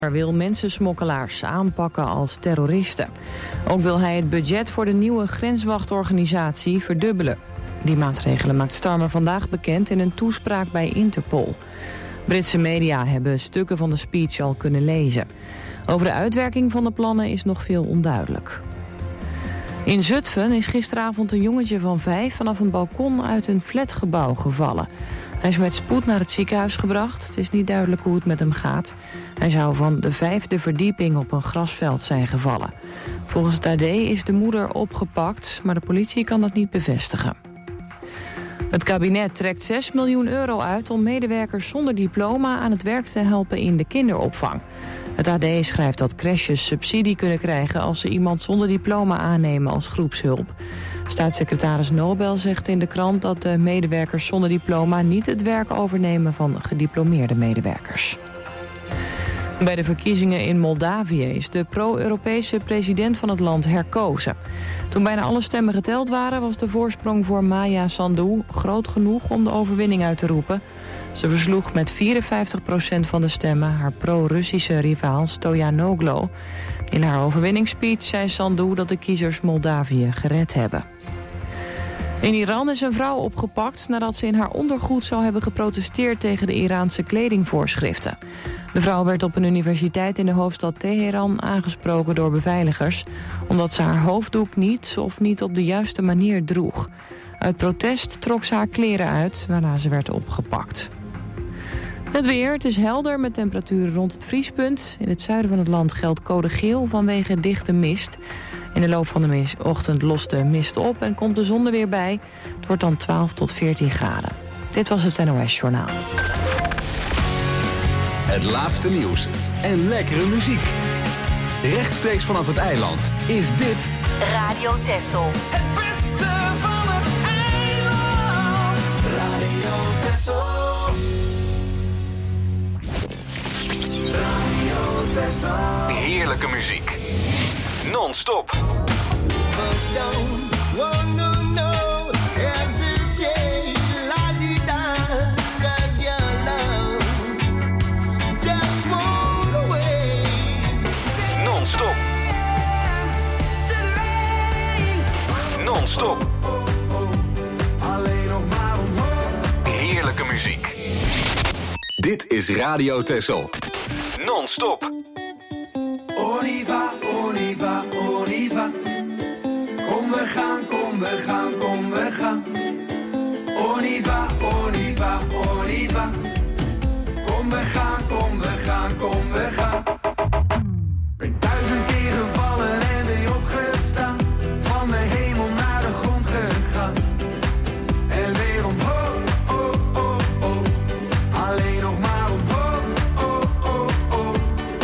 wil mensensmokkelaars aanpakken als terroristen. Ook wil hij het budget voor de nieuwe grenswachtorganisatie verdubbelen. Die maatregelen maakt Starmer vandaag bekend in een toespraak bij Interpol. Britse media hebben stukken van de speech al kunnen lezen. Over de uitwerking van de plannen is nog veel onduidelijk. In Zutphen is gisteravond een jongetje van 5 vanaf een balkon uit een flatgebouw gevallen. Hij is met spoed naar het ziekenhuis gebracht. Het is niet duidelijk hoe het met hem gaat. Hij zou van de 5e verdieping op een grasveld zijn gevallen. Volgens het AD is de moeder opgepakt, maar de politie kan dat niet bevestigen. Het kabinet trekt 6 miljoen euro uit om medewerkers zonder diploma aan het werk te helpen in de kinderopvang. Het AD schrijft dat crèches subsidie kunnen krijgen als ze iemand zonder diploma aannemen als groepshulp. Staatssecretaris Nobel zegt in de krant dat de medewerkers zonder diploma niet het werk overnemen van gediplomeerde medewerkers. Bij de verkiezingen in Moldavië is de pro-Europese president van het land herkozen. Toen bijna alle stemmen geteld waren, was de voorsprong voor Maia Sandu groot genoeg om de overwinning uit te roepen. Ze versloeg met 54% van de stemmen haar pro-Russische rivaal Stoyanoglo. In haar overwinningsspeech zei Sandu dat de kiezers Moldavië gered hebben. In Iran is een vrouw opgepakt nadat ze in haar ondergoed zou hebben geprotesteerd tegen de Iraanse kledingvoorschriften. De vrouw werd op een universiteit in de hoofdstad Teheran aangesproken door beveiligers, omdat ze haar hoofddoek niet op de juiste manier droeg. Uit protest trok ze haar kleren uit, waarna ze werd opgepakt. Het weer, het is helder met temperaturen rond het vriespunt. In het zuiden van het land geldt code geel vanwege dichte mist. In de loop van de ochtend lost de mist op en komt de zon er weer bij. Het wordt dan 12 tot 14 graden. Dit was het NOS Journaal. Het laatste nieuws en lekkere muziek. Rechtstreeks vanaf het eiland is dit Radio Texel. Het beste van het eiland. Radio Texel. Radio Texel. heerlijke muziek. Non-stop. Non-stop. Non-stop. Heerlijke muziek. Dit is Radio Texel. Non-stop. On y va, on y va, on y va. Kom we gaan, kom we gaan, kom we gaan. On y va, on y va, on y va. Kom we gaan, kom we gaan, kom we gaan. Ben 1000 keer gevallen en weer opgestaan. Van de hemel naar de grond gegaan. En weer omhoog, oh, oh, oh. Alleen nog maar omhoog, oh, oh, oh.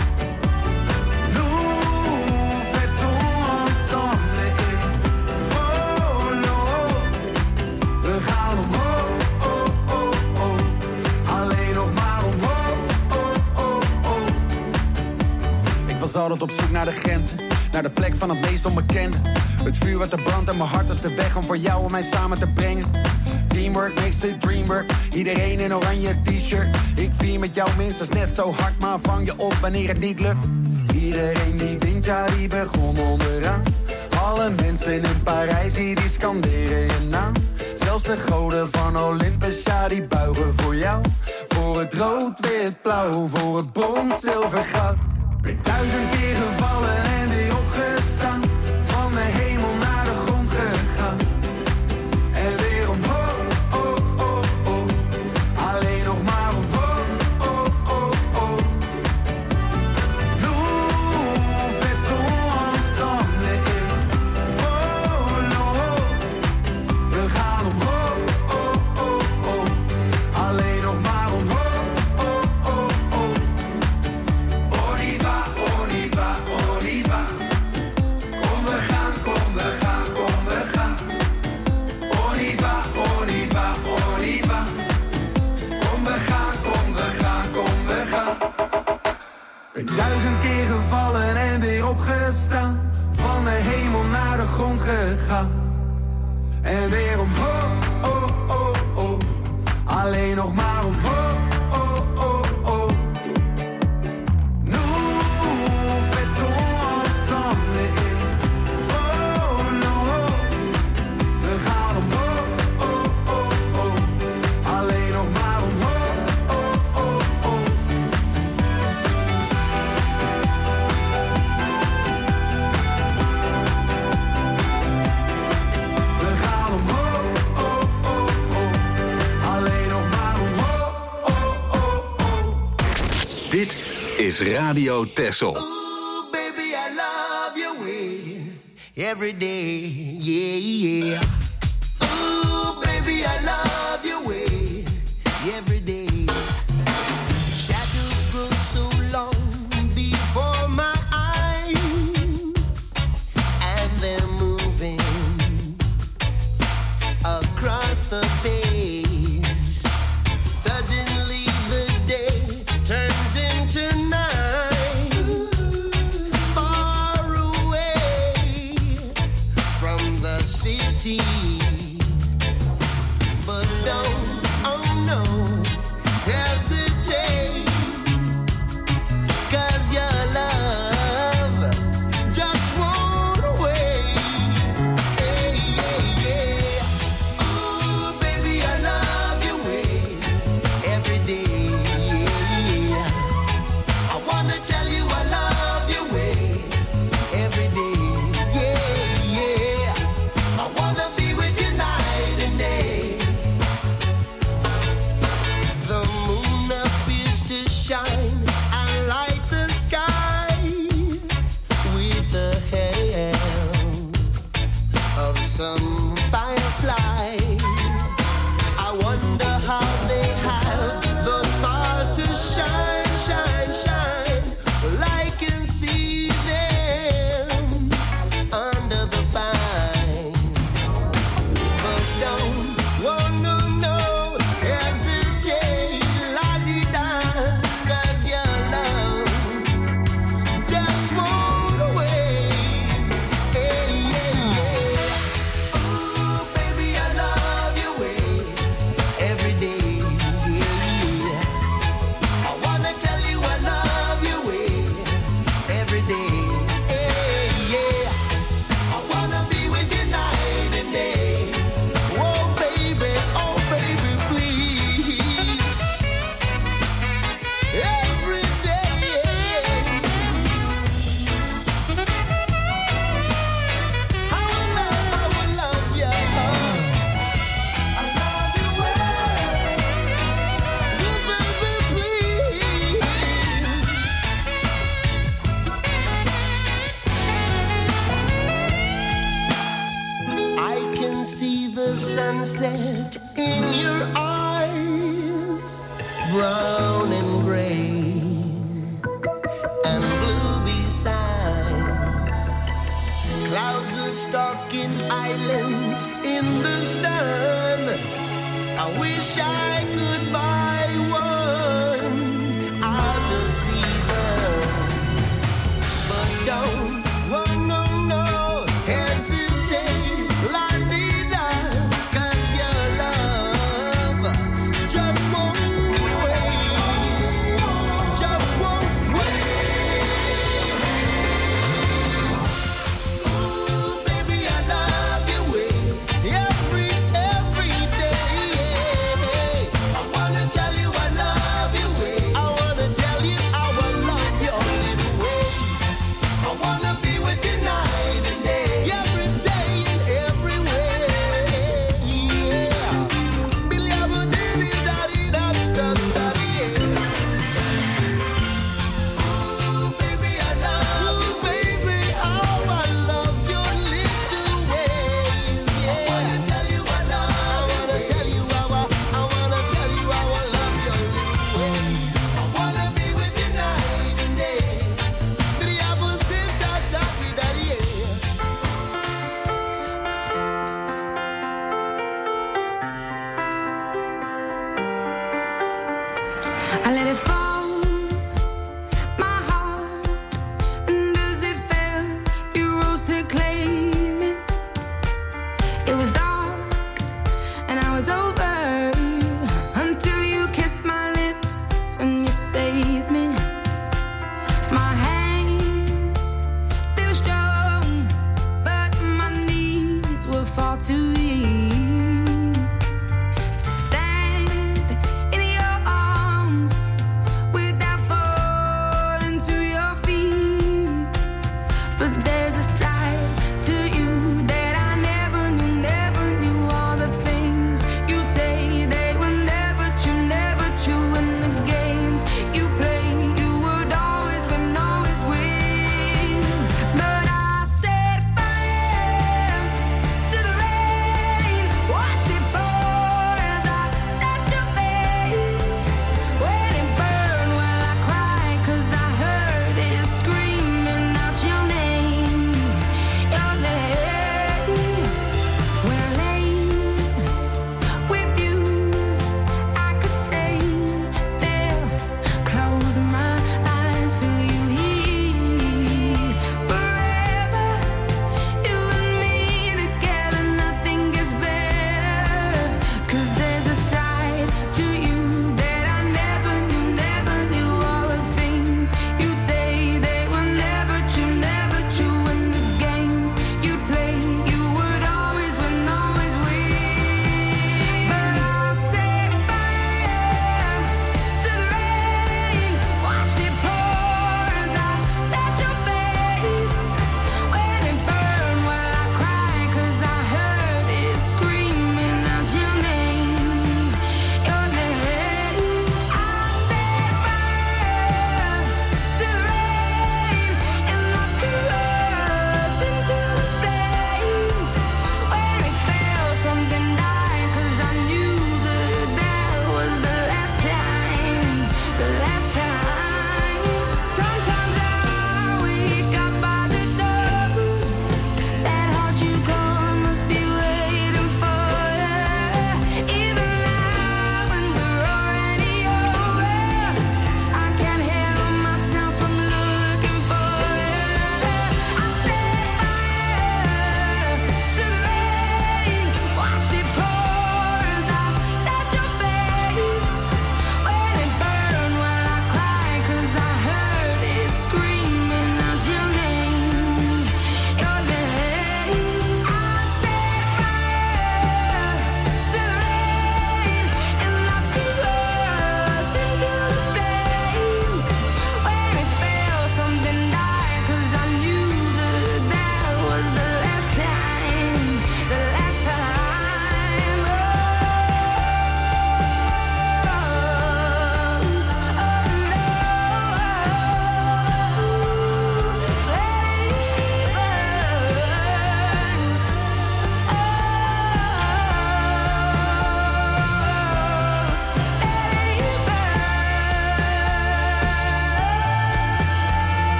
Nous faisons ensemble et volons. We gaan omhoog, oh, oh, oh. Alleen nog maar omhoog, oh, oh, oh. Ik was altijd op zoek naar de grenzen, naar de plek van het meest onbekende. Het vuur wat er brandt in mijn hart is de weg om voor jou en mij samen te brengen. Teamwork makes the dream work. Iedereen in oranje t-shirt. Ik vier met jou minstens net zo hard, maar vang je op wanneer het niet lukt. Iedereen die wint, ja die begon onderaan. Alle mensen in Parijs, die scanderen je naam. Zelfs de goden van Olympus, ja die buigen voor jou. Voor het rood, wit, blauw, voor het brons, zilver, goud. Ben 1000 keer gevallen en weer opgestaan. Van de hemel naar de grond gegaan. En weer omhoog, oh, oh, oh. Alleen nog maar omhoog, oh, oh, oh. Nous faisons ensemble et volons. We gaan omhoog, oh, oh, oh. Alleen nog maar omhoog, oh, oh, oh. On y va, on y va, on y va. Kom we gaan, kom we gaan, kom we gaan. On y va, on y va, on y va. Kom we gaan, kom we gaan, kom we gaan. Ben 1000 keer gevallen en weer opgestaan. Van de hemel naar de grond gegaan. En weer omhoog, oh, oh, oh. Alleen nog maar omhoog, oh, oh, oh. Nous is Radio Texel. Ooh, baby, I love your way every day, yeah. Ooh, baby, I love your way every day. Shadows grow so long before my eyes, and they're moving across the page. Suddenly the day turns into night, far away from the city. But don't, oh no, hesitate, 'cause your love just won't wait. Hey, yeah, yeah. Ooh, baby, I love your way every day, yeah. I wanna tell you I love your way every day, yeah, yeah. I wanna be with you night and day. The moon appears to shine and light the sky with the help of some firefly. I wonder how they have the power to shine, shine, shine. Well, I can see them under the vine. But don't, oh no, no, hesitate, la-di-da, 'cause your love just won't wait. Hey, yeah, yeah. Ooh, baby, I love your way every day, yeah. I wanna tell you I love your way every day, hey, yeah. I wanna be with you night and day. Oh baby, please. Every day. I will love you. I love you well. Oh, baby, please. I can see the sunset in your eyes, brown and gray and blue besides. Clouds are stalking islands in the sun. I wish I could buy one out of season. But don't, oh no, no, hesitate, la-di-da, 'cause your love just won't wait, just won't wait. Ooh, baby, I love your way every day. I wanna tell you I love your way. I wanna tell you I will love your little ways. I wanna be with you night and day, every day and every way, yeah. Billy, I will diddy-daddy-dab, stuff-daddy, yeah. Ooh, baby, I love you, baby. Oh, I love your little ways, yeah. I wanna tell you I love you. I wanna tell you I will love your little ways. I wanna be with you night and day. Billy, I will sit down, daddy, yeah. I let it fall, my heart, and as it fell, you rose to claim it. It was dark, and I was over, until you kissed my lips and you saved me. My hands, they were strong, but my knees were far too weak to stand in your arms without falling to your feet. But there's a side to you that I never knew. All the things you say, they were never true, and the games you play, you would always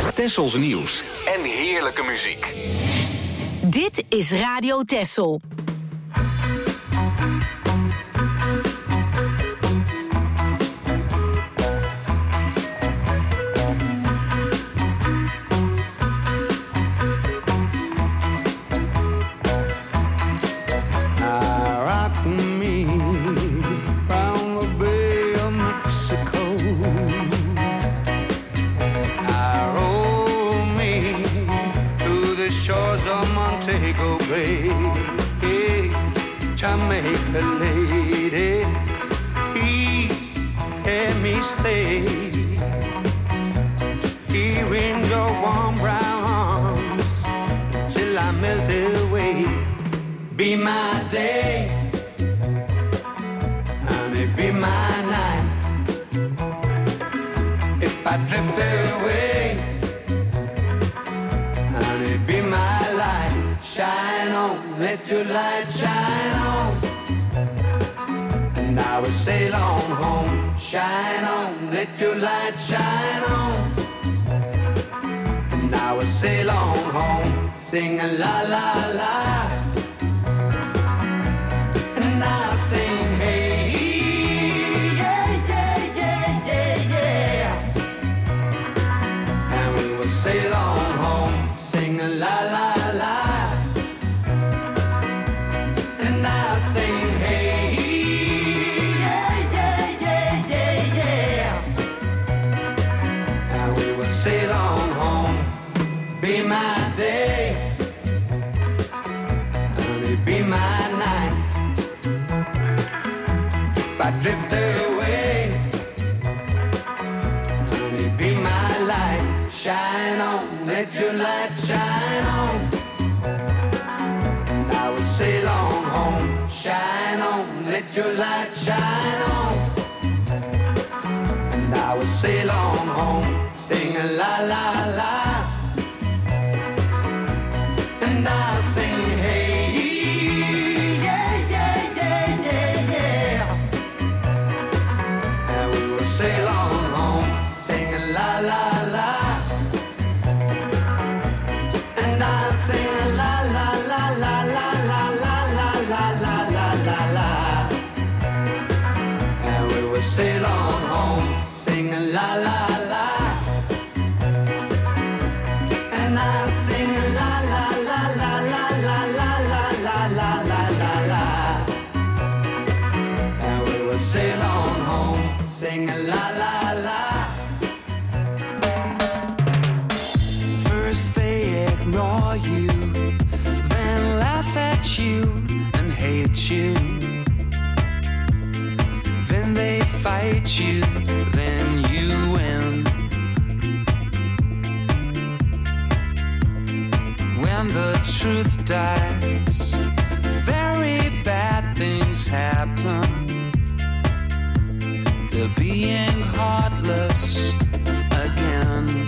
Tessels nieuws en heerlijke muziek. Dit is Radio Tessel. Montego Bay, Jamaica lady, please let me stay here in your warm brown arms till I melt away. Be my day, and it be my night. If I drift away, and it be my life. Shine on, let your light shine on, and I will sail on home. Shine on, let your light shine on, and I will sail on home. Sing a la la la, and I'll sing hey, yeah, yeah, yeah, yeah, yeah, and we will sail on home. Sing a la la la. Sing hey, yeah, yeah, yeah, yeah, yeah, and we will sail on home. Be my day, and it be my night. If I drift away, and it be my light. Shine on, let your light shine on, and I will sail on home. Shine on, let your light shine on, and I will sail on home. Sing a la la la, and I'll sing hey, yeah, yeah, yeah, yeah, yeah, and we will sail on home. Sing a la la la, and I'll sing a la la la la la la la la la la la, and we will sail on home. Sing a la la la, and I'll sing a la la la la la la la la la la la la, and we will sail on home. Sing a la la la. First they ignore you, then laugh at you and hate you. Then they fight you, then you win. When the truth dies, very bad things happen. They're being heartless again.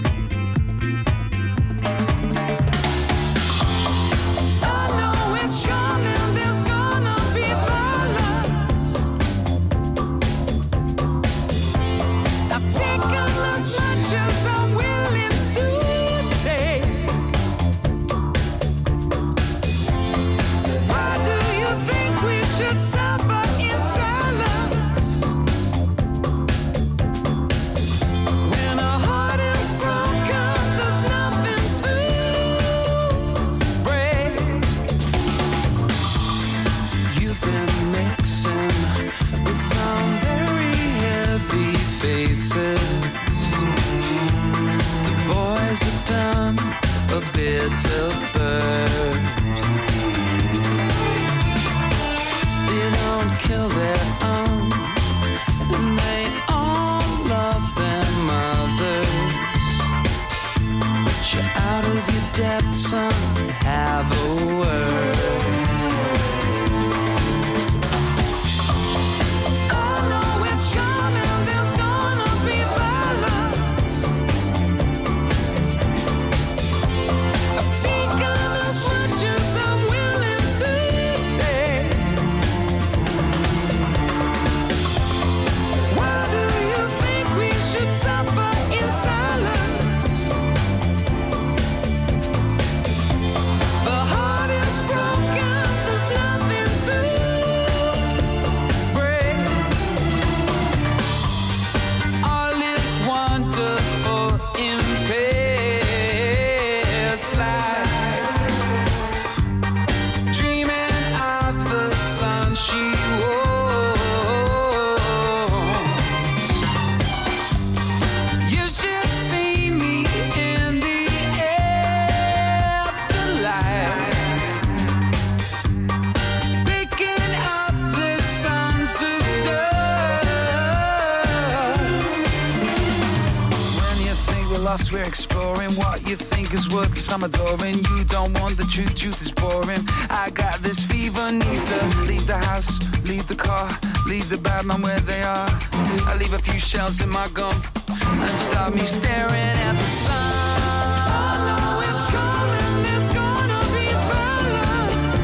we're exploring. What you think is worth some adoring. You don't want the truth, truth is boring. I got this fever, need to leave the house, leave the car, leave the bad man where they are. I leave a few shells in my gum and start me staring at the sun. I know it's coming, it's gonna be violent.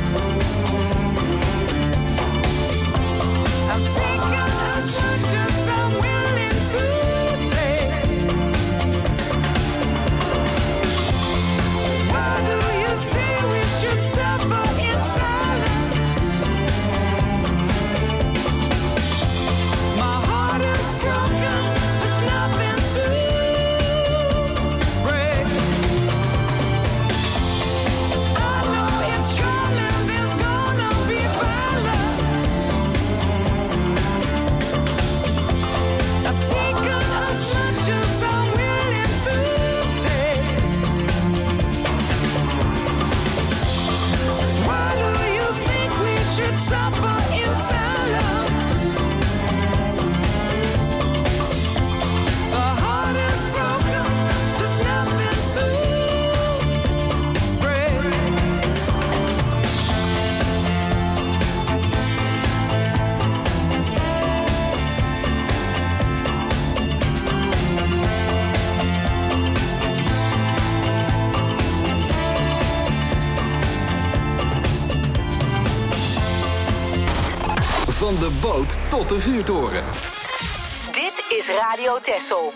I'm taking as much as I'm willing to take. Why do you say we should suffer in silence? My heart is broken, there's nothing to break. I know it's coming, there's gonna be violence. I've taken as much as I'm willing to take. Why do you think we should suffer in silence? The heart is broken, there's nothing to break. Van de boot tot de vuurtoren. Dit is Radio Texel.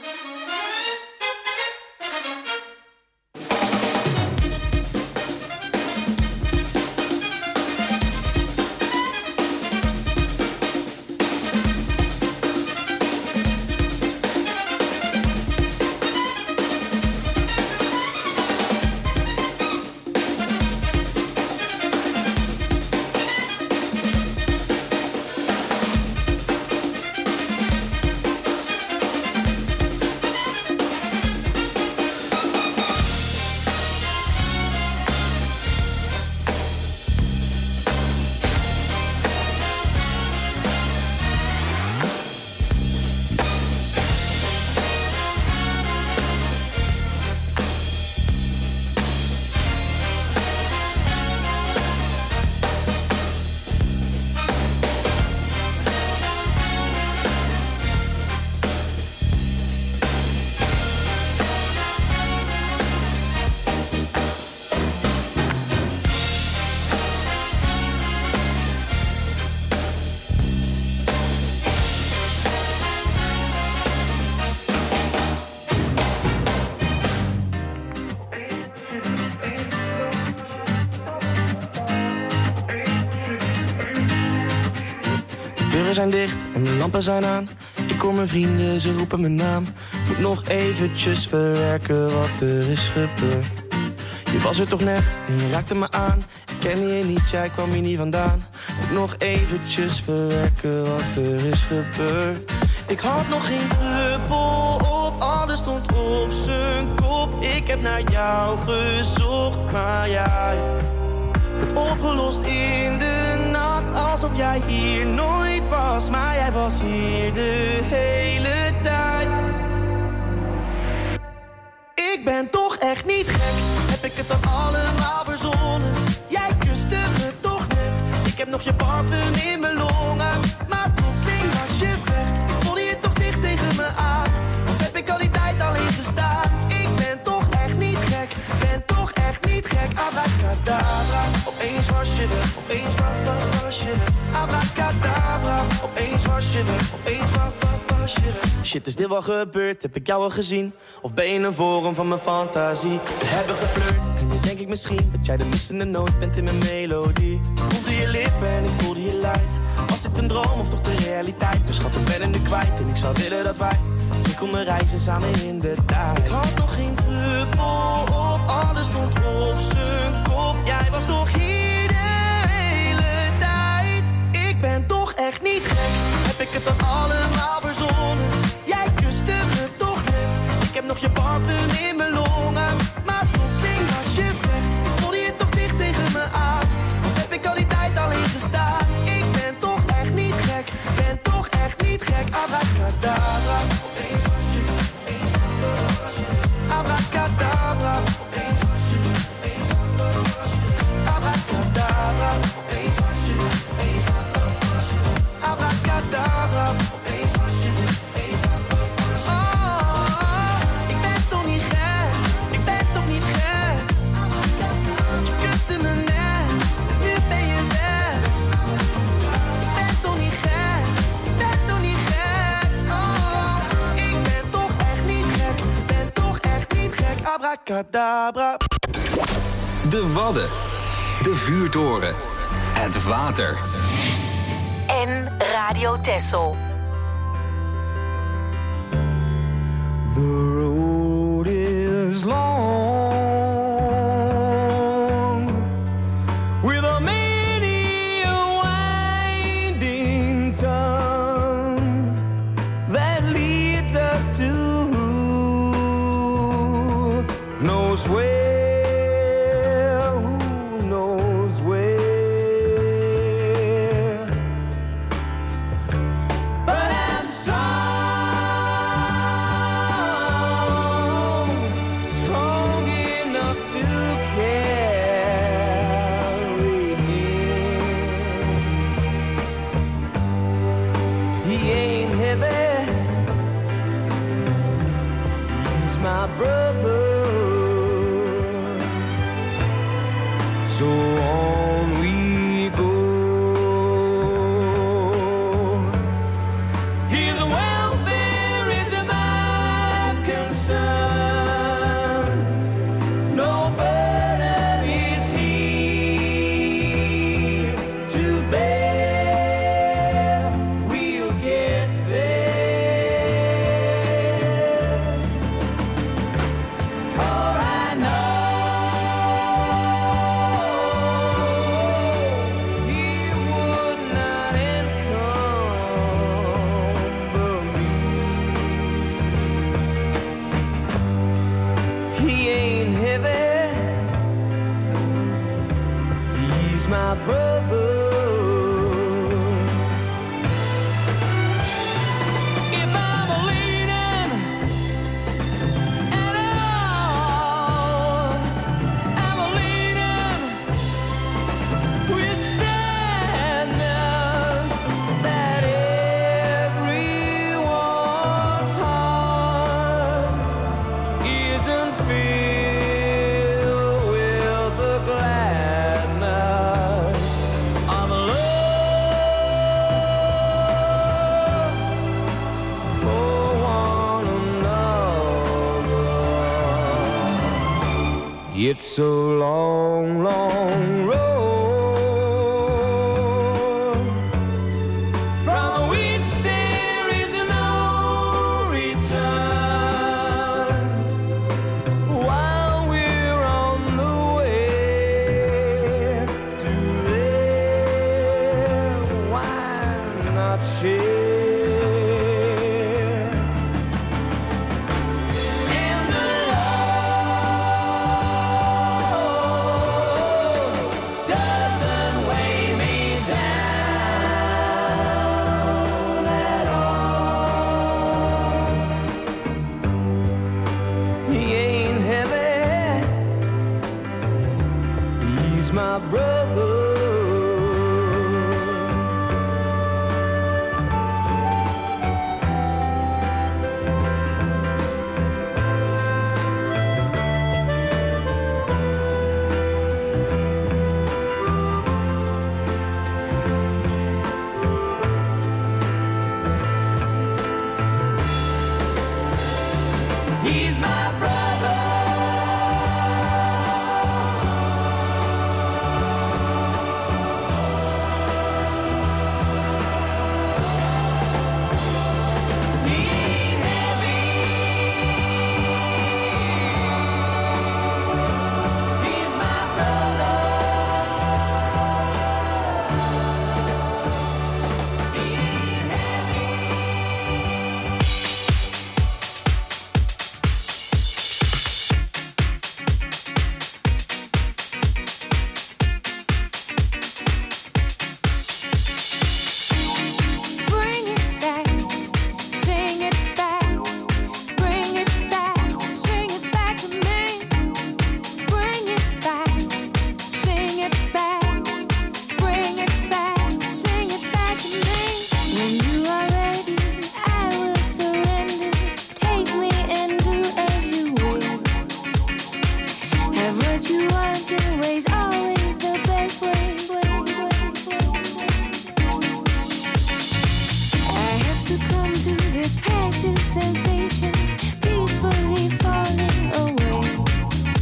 De deuren zijn dicht en de lampen zijn aan. Ik hoor mijn vrienden, ze roepen mijn naam. Moet nog eventjes verwerken wat er is gebeurd. Je was er toch net en je raakte me aan. Ik kende je niet, jij kwam hier niet vandaan. Moet nog eventjes verwerken wat er is gebeurd. Ik had nog geen druppel op, alles stond op zijn kop. Ik heb naar jou gezocht, maar jij het opgelost in de nacht, alsof jij hier nooit was. Maar jij was hier de hele tijd. Ik ben toch echt niet gek, heb ik het dan allemaal verzonnen? Jij kuste me toch net, ik heb nog je parfum in mijn longen. Maar plotseling was je weg, ik voelde je toch dicht tegen me aan. Of heb ik al die tijd alleen gestaan? Ik ben toch echt niet gek, ben toch echt niet gek. Abracadabra, opeens was je weg, opeens was je weg. Abracadabra, opeens was je weg, opeens was je weg. Shit, is dit wel gebeurd? Heb ik jou al gezien? Of ben je een vorm van mijn fantasie? We hebben geflirt en nu denk ik misschien dat jij de missende noot bent in mijn melodie. Ik voelde je lippen en ik voelde je lijf. Was dit een droom of toch de realiteit? Mijn schat, ik ben hem nu kwijt en ik zou willen dat wij terug konden reizen samen in de tijd. Ik had nog geen druppel op, alles stond op zijn kop. Jij was toch hier de hele tijd. Ik ben toch echt niet gek, heb ik het dan allemaal verzonnen? Jij kuste me toch net, ik heb nog je parfum in mijn longen. Maar plotseling was je weg, ik voelde je toch dicht tegen me aan. Of heb ik al die tijd alleen gestaan? Ik ben toch echt niet gek, ben toch echt niet gek. Abracadabra, opeens was je, opeens was je. Abracadabra. abracadabra. De Wadden. De vuurtoren. Het water. En Radio Texel. The road is long, with a many a winding tongue that leads us to who knows where, who knows where. But I'm strong enough to carry him. He ain't heavy, he's my brother. So on we go. His welfare is my concern. No burden is he to bear. We'll get there. For I know he would not encumber me. He ain't heavy, he's my brother. If I'm leaning at all, I'm leaning with sadness that everyone's heart isn't filled with the gladness of love for one another. It's a long, long road from which there is no return. While we're on the way to there, why not share? And the road doesn't weigh me down at all. He ain't heavy, he's my brother. He's my brother. He ain't heavy. He's my brother. He ain't heavy. Bring it back, sing it back, bring it back, sing it back to me. Bring it back, sing it back, bring it back, sing it back to me. When you are ready, I will surrender. Take me and do as you will. Have what you want, your way's always the best way. I have succumbed to this passive sensation, peacefully falling away.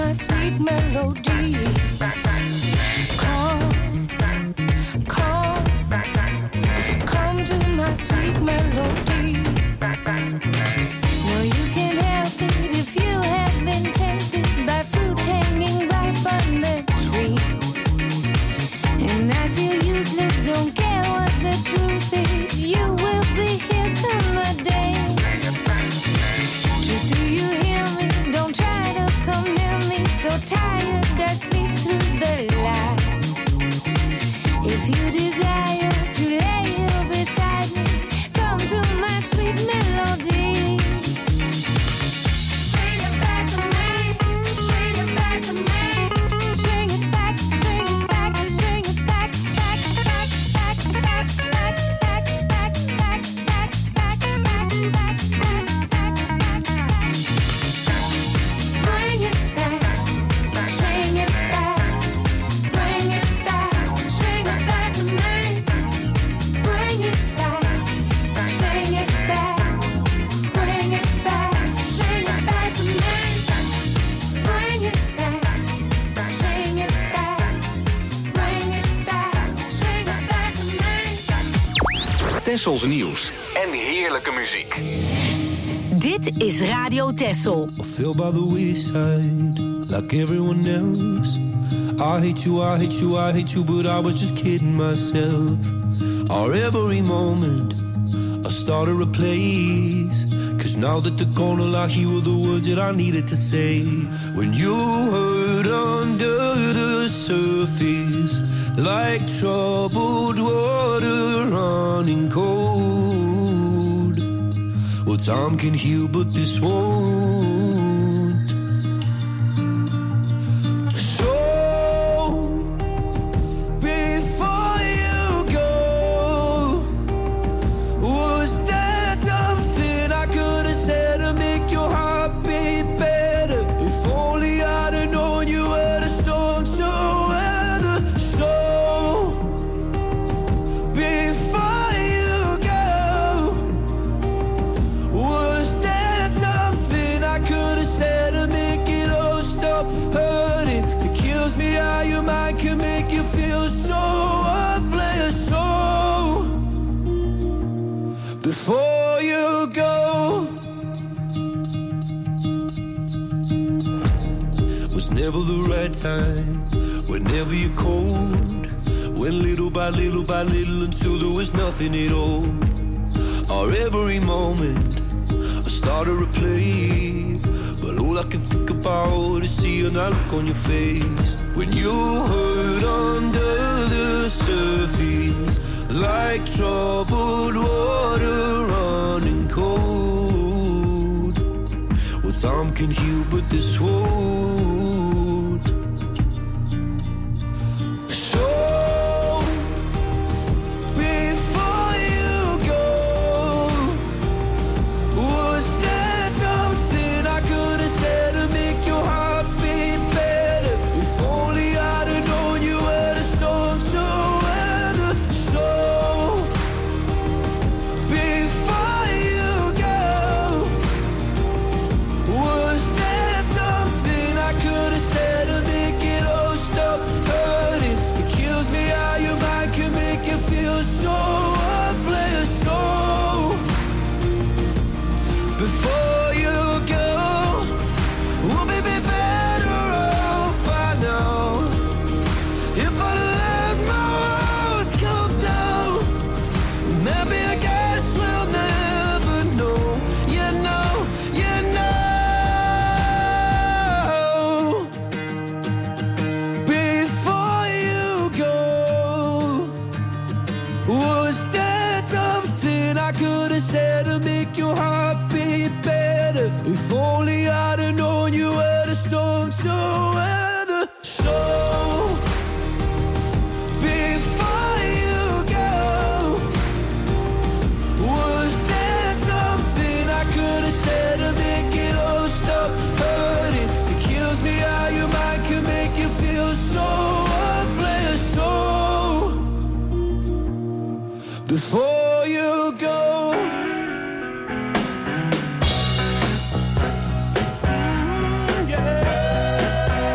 my sweet melody. Come to my sweet melody. No, you can't help it if you have been tempted by fruit hanging ripe on the tree. And I feel useless, don't care what the truth is. You will be here come the day. Truth, do you hear me? Don't try to come near me. So tired, I sleep through the light. If you desire to lay here beside me, come to my sweet melody. Sing it back to me, sing it back to me. Sing it back, sing it back, sing it back, back, back, back, back, back, back, back, back, back, back, back, back, back. Bring it back, sing it back, bring it back, sing it back to me. Bring it back, sing it back, bring it back, sing it back to me. Bring it back, sing it back, bring it back, sing it back to me. Tessels nieuws en heerlijke muziek. Dit is Radio Tessel. I feel by the wayside, like everyone else. I hate you, I hate you, I hate you, but I was just kidding myself. Our every moment, I started a place. Cause now that they're gone, all I hear were the words that I needed to say. When you hurt under the surface, like troubled water running cold. Well, time can heal, but this won't. So, before you go, was there something I could have said to make your heart beat better? If only I'd have known you were the storm to weather. So, before you go, was there something I could have said to make it all stop hurting? It kills me how your mind can make you feel so worthless. So, before you go, was never the right time, whenever you're cold. Went little by little by little until there was nothing at all. Our every moment, I started to replay, but all I can think about is seeing that look on your face. When you hurt under the surface, like troubled water running cold. Well, time can heal, but this won't. So, before you go, was there something I could have said to make your heart beat better? If only I'd have known you were the storm to weather. So, before you go, was there something I could have said to make it all stop hurting? It kills me how your mind can make you feel so worthless. So, before you go, we'll be better off by now. If I let my walls come down, maybe I guess we'll never know. You know, you know. Before you go, was there something I could have said to make your heart beat better? If only I'd have known you were the storm to weather. So, before you go, was there something I could have said to make it all stop hurting? It kills me how your mind can make you feel so worthless. So, before you go. Yeah.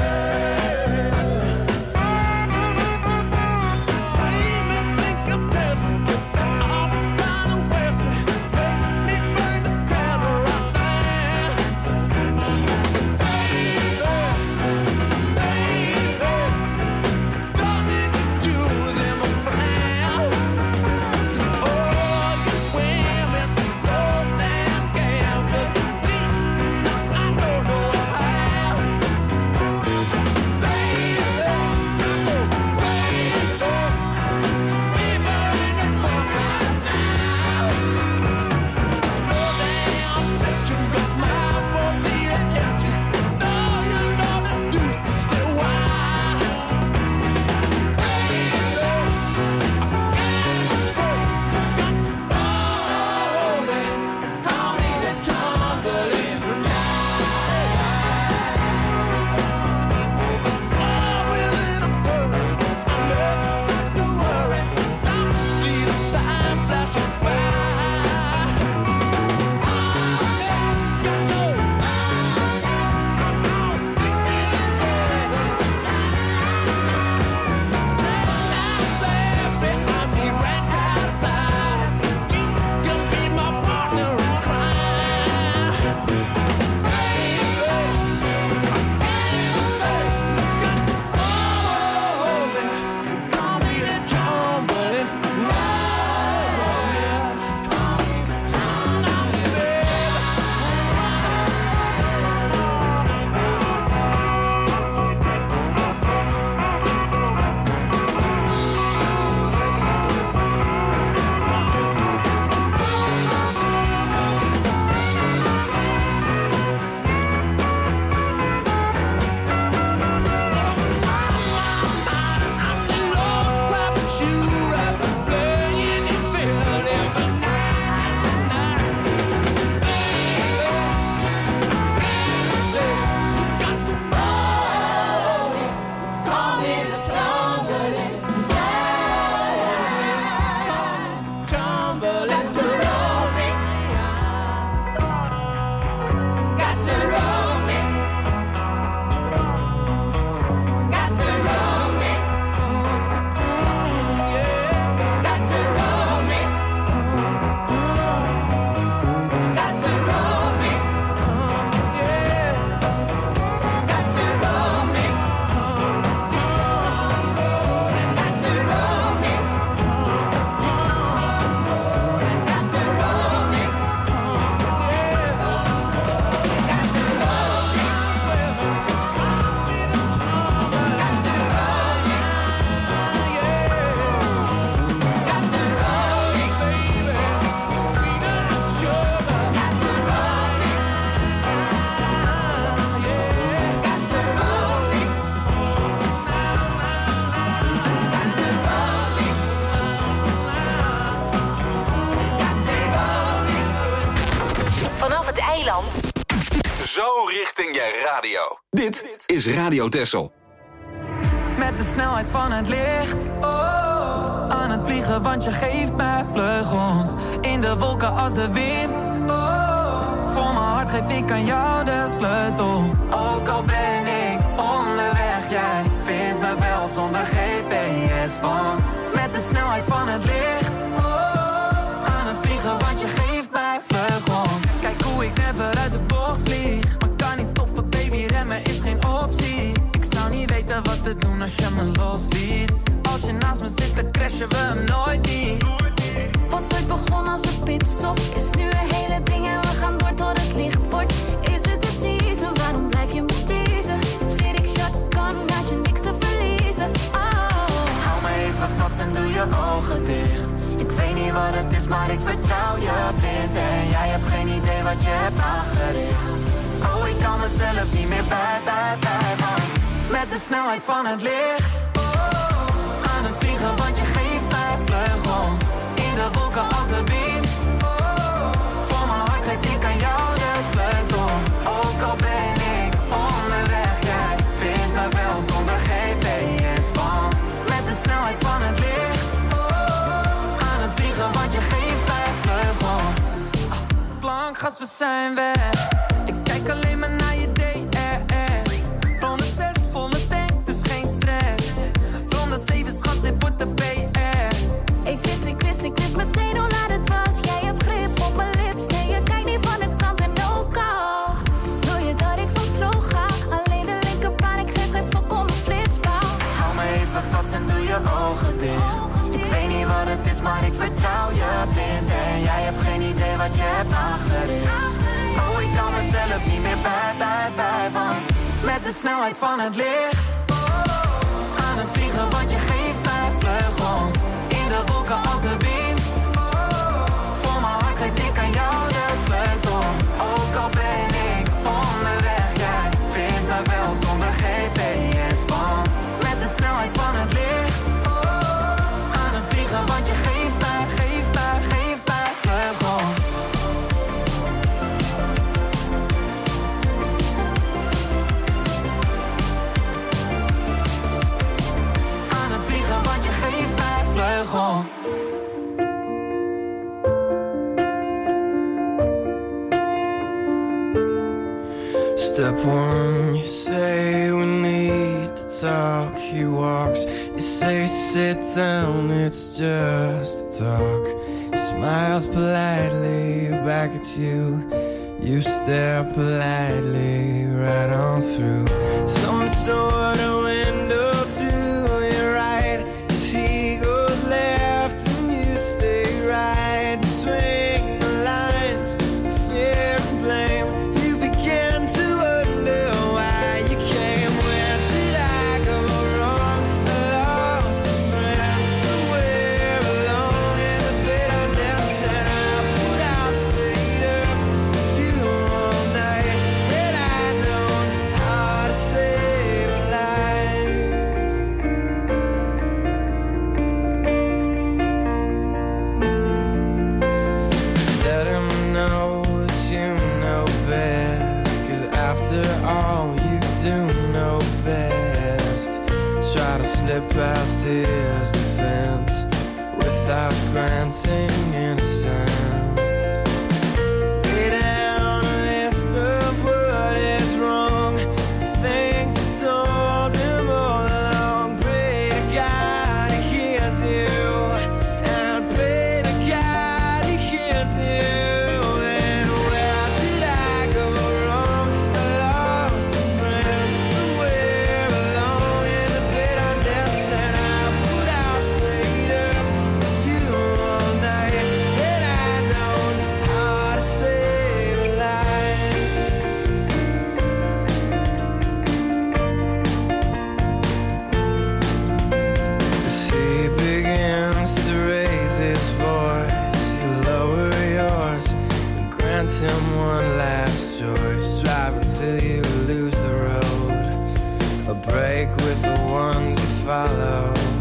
is Radio Texel. Met de snelheid van het licht, oh, aan het vliegen, want je geeft mij vleugels. In de wolken als de wind, oh, voor mijn hart geef ik aan jou de sleutel. Ook al ben ik onderweg, jij vindt me wel zonder GPS. Want met de snelheid van het licht, oh, aan het vliegen, want je geeft mij vleugels. Kijk hoe ik never uit de bocht vlieg, maar kan niet stoppen baby, remmen is geen optie. Ik zou niet weten wat te doen als je me losliet. Als je naast me zit, dan crashen we hem nooit niet. Wat ooit begon als een pitstop is nu een hele ding en we gaan door tot het licht wordt. Is het de season, waarom blijf je me teasen? Zit ik shotgun als je niks te verliezen? Oh. Hou me even vast en doe je ogen dicht. Ik weet niet wat het is, maar ik vertrouw je blind. En jij hebt geen idee wat je hebt aangericht. Oh, ik kan mezelf niet meer bij. Want met de snelheid van het licht, oh, aan het vliegen, want je geeft mij vleugels. In de wolken als de wind, oh, voor mijn hart geef ik aan jou de sleutel. Ook al ben ik onderweg, jij vindt me wel zonder GPS. Want met de snelheid van het licht, oh, aan het vliegen, want je geeft mij vleugels. Plankgas, we zijn weg. Ik kijk alleen maar naar je DRS. Ronde 6 volle tank, dus geen stress. Ronde 7 schat, dit wordt de PR. Ik wist meteen hoe laat het was. Jij hebt grip op mijn lips. Nee, je kijkt niet van de kant en ook al. Wil je dat ik soms slow ga? Alleen de linkerbaan, ik geef geen fok om een flitspaal. Hou me even vast en doe je ogen dicht. Ik weet niet wat het is, maar ik vertrouw je blind. En jij hebt geen idee wat je hebt aangericht. Oh, ik kan mezelf niet meer bij. Want met de snelheid van het licht, oh, aan het vliegen, want je geeft mij vleugels. In de wolken als de wind, oh, voor mijn hart geef ik aan jou de sleutel. Ook al ben ik onderweg, jij vindt me wel zonder GPS. Want met de snelheid van het licht, oh, aan het vliegen, want je geeft mij vleugels. Aan het vliegen, want je geeft mij vleugels. Step one, you say we need to talk. He walks, you say sit down, it's just talk. He smiles politely back at you. You stare politely right on through some sort of window to your right. As he goes left and you stay right between the lines of fear and blame. You begin to wonder why you came. Where did I go wrong? I lost a friend somewhere alone in the bitterness, and I would have stayed up with you all night. Had I known how to save a life. Let him know that you know best, 'cause after all you do know best. Try to slip past his defense without granting innocence. Lay down a list of what is wrong, things you told him all along. Pray to God he hears you, and pray to God he hears you. And where did I go wrong? I lost a friend somewhere alone in the bitterness, and I would have stayed up with you all night. Had I known how to save a life. As he begins to raise his voice, you lower yours and grant him one last choice. Drive until you lose the road, a break with the ones you follow.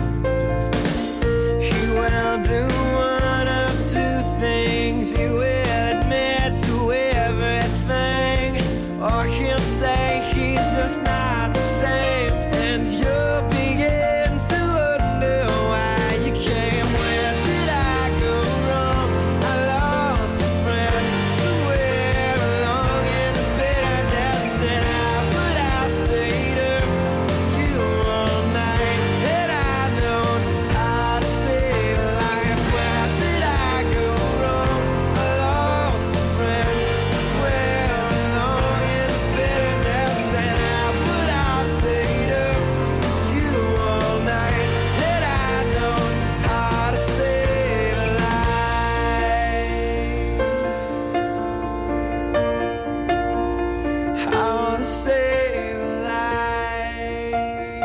He will do one of two things. He will admit to everything, or he'll say he's just not not the same, and you begin to wonder why you came. Where did I go wrong? I lost a friend somewhere along in the bitterness, and I stayed up with you all night, and I know how to save a life. Where did I go wrong? I lost a friend somewhere along in the bitterness, and I stayed up with you all night, and I know how to save a life. How to save a life.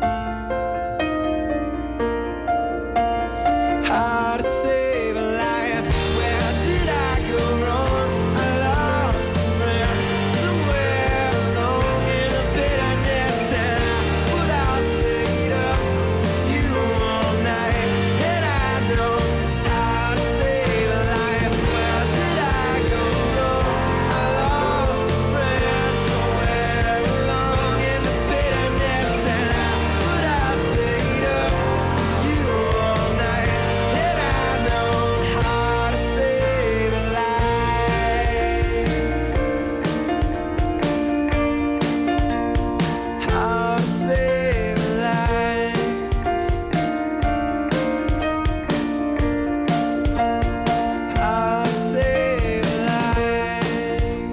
How to save a life. Where did I go wrong? I lost a friend somewhere along in the bitterness, and I stayed up with you all night, and I know how to save a life. Where did I go wrong? I lost a friend somewhere along in the bitterness, and I stayed up with you all night, and I know how to save a life. How to save a life. How to save a life.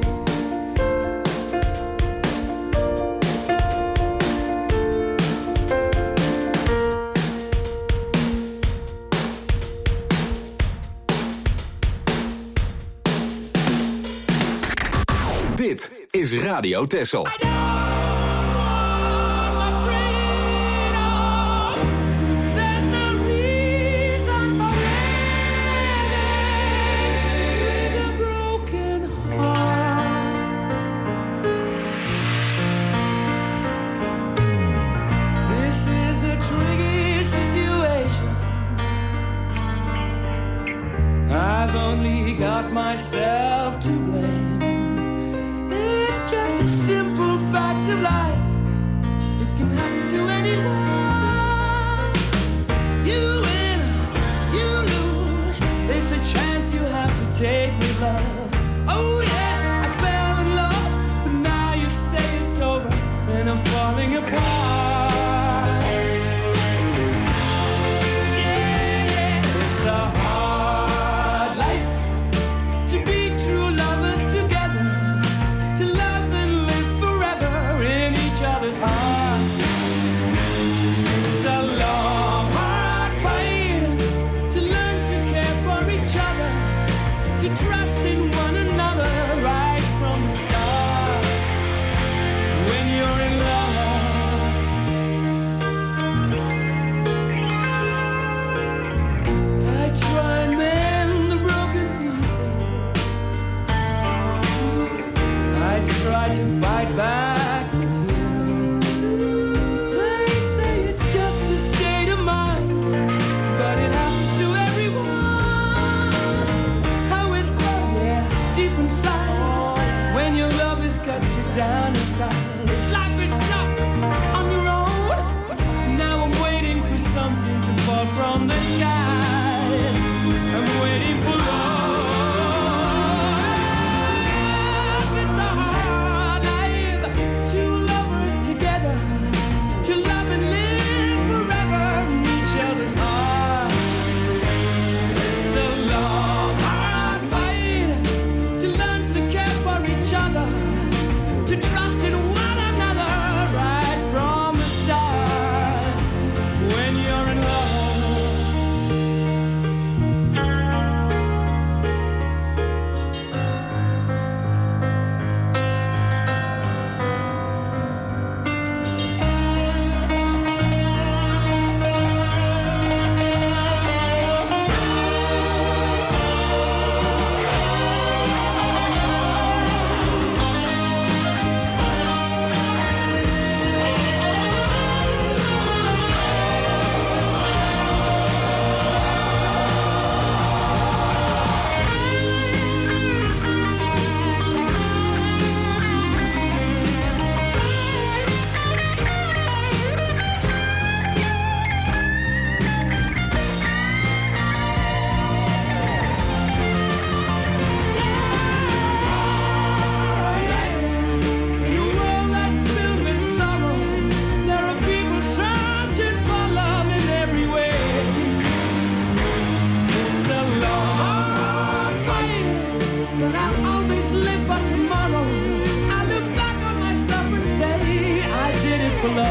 Dit is Radio Texel. There's no reason for a broken heart. This is a tricky situation. I've only got myself to blame. It's just a simple fact of life. It can happen to anyone. You win, you lose. It's a chance you have to take with love. Oh yeah, I fell in love, but now you say it's over, and I'm falling apart. Yeah, it's a hard life to be true lovers together, to love and live forever in each other's hearts. It's a long, hard fight to learn to care for each other, to trust in one another right from the start. When you're in love,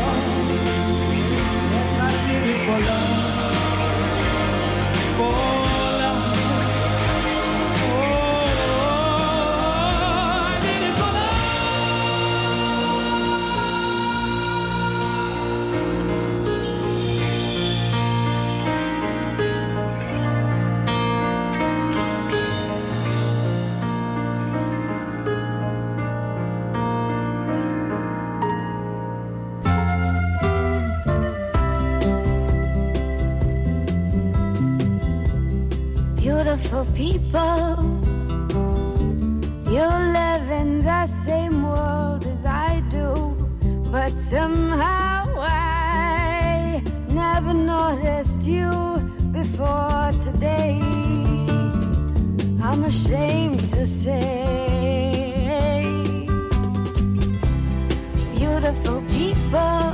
Yes, I did it for love. For love. Oh, I did it for Beautiful people, you live in the same world as I do, but somehow I never noticed you before today. I'm ashamed to say, beautiful people,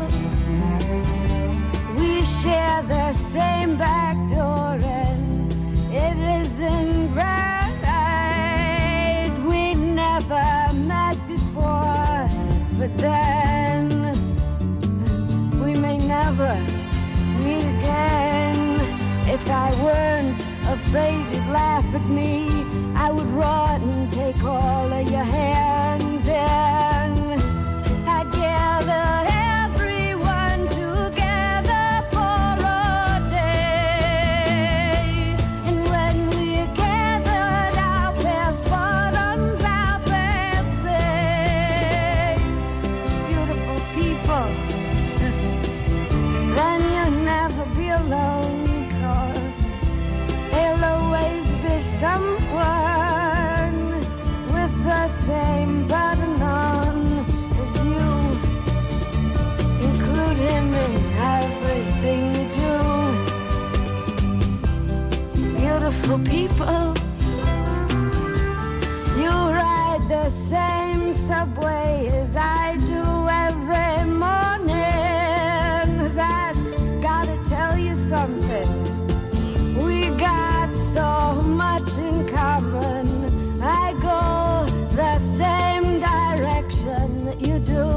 we share the same back door and it isn't right. We never met before, but then we may never meet again. If I weren't afraid you'd laugh at me, I would run and take all of your hands and I'd gather everyone together for a day. And when we gathered, our best bottoms out there say, beautiful people, then you'll never be alone. There'll always be someone with the same button on as you. Include him in everything you do. Beautiful people, you ride the same subway as I do every morning. That's gotta tell you something. We got so much in common. I go the same direction that you do.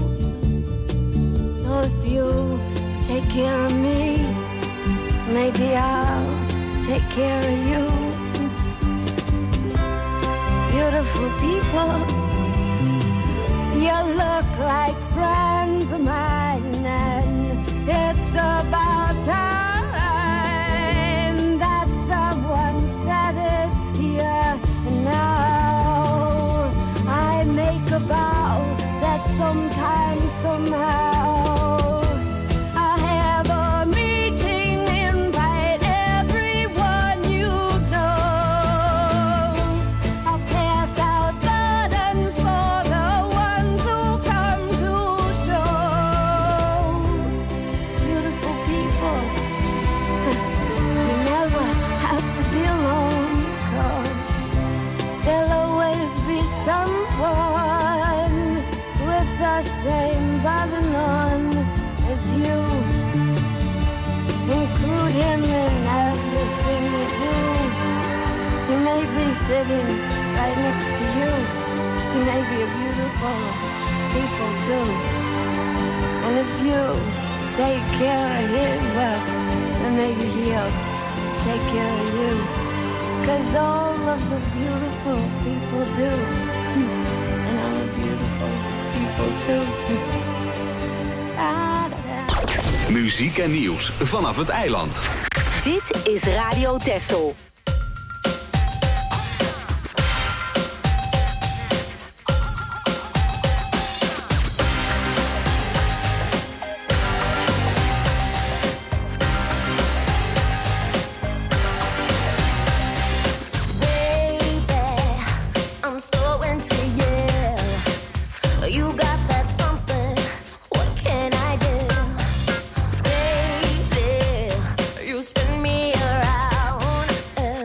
So if you take care of me, maybe I'll take care of you. Beautiful people, you look like friends of mine, and it's about time someone said it here and now. I make a vow that sometime, somehow, I'll have a meeting, invite everyone you know. I'll pass out buttons for the ones who come to show. Beautiful people, you never have to be alone, 'cause there'll always be someone with the same button on as you. Include him in everything you do. He may be sitting right next to you. He may be a beautiful people too. And if you take care of him, well, then maybe he'll take care of you, 'cause all of the beautiful people do, and I'm a beautiful people too. Muziek en nieuws vanaf het eiland. Dit is Radio Texel. Spin me around.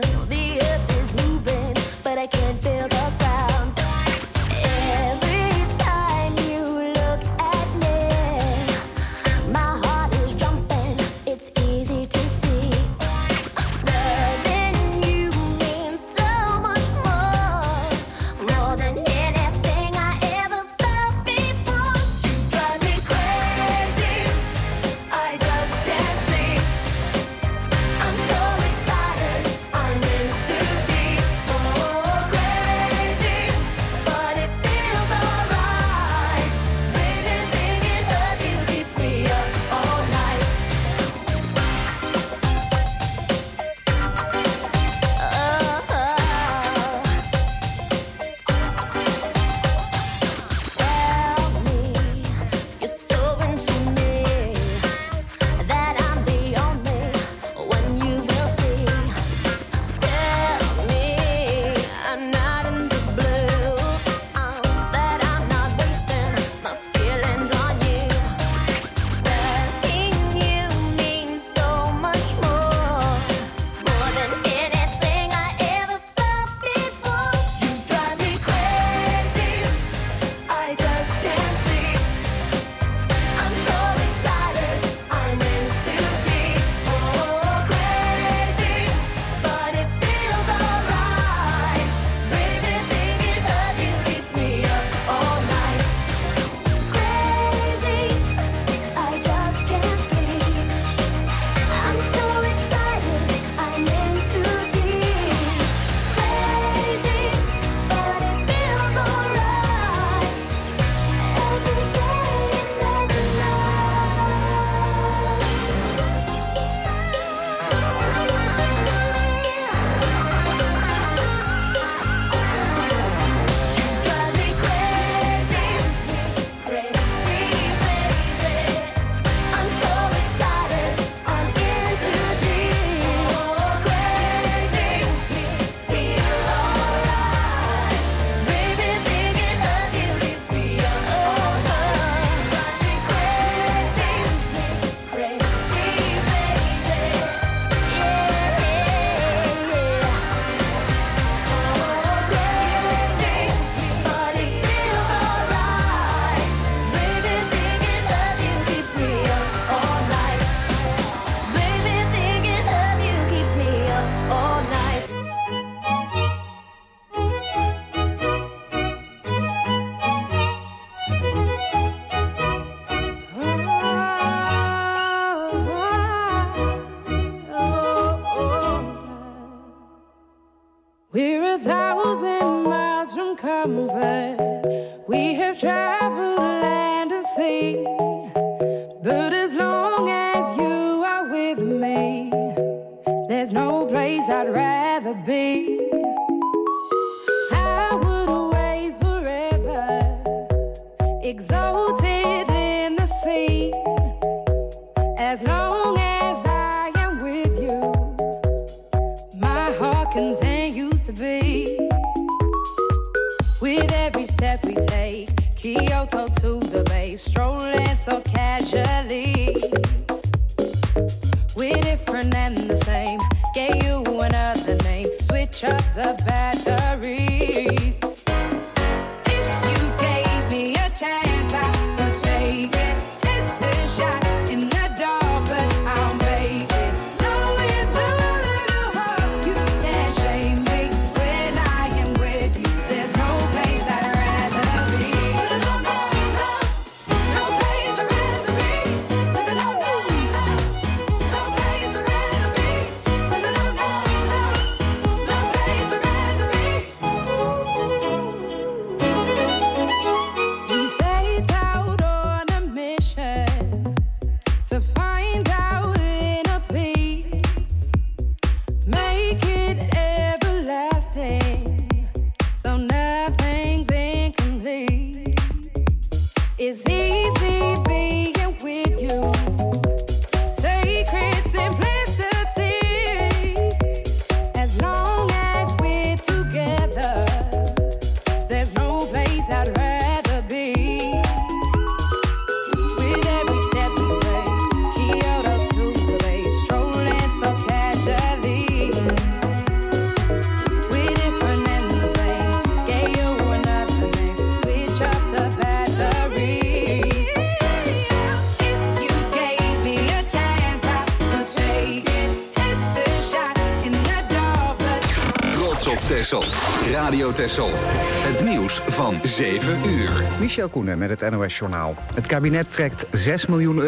But as long as you are with me, there's no place I'd rather be. I would away forever, exalted in the sea. As long as I am with you, my heart continues to beat. With every step we take, Kyoto to the bay, strolling so casually. We're different and the same, gave you another name, switch up the batteries. If you gave me a chance, I would take it. It's a shot in the dark, but I'll make it. Knowing the little heart, you can't shame me. When I am with you, there's no place I'd rather be. No, no, no, no place I'd rather be. No, no, no, no, no place I'd rather be. No, no, no, no, no place I'd rather be. We set out on a mission to find our inner peace, make it everlasting, so nothing's incomplete. It's easy being with you, sacred simplicity. As long as we're together, there's no place I'd rather be. With every step we take, Kyoto to the bay, strolling so casually. We're different and the same, gave you another name, switch up the batteries. If you gave me a chance, I would take it. It's a shot in the dark, but Trots op Texel. Radio Texel. Het nieuws van 7 uur. Michel Koenen met het NOS-journaal. Het kabinet trekt 6 miljoen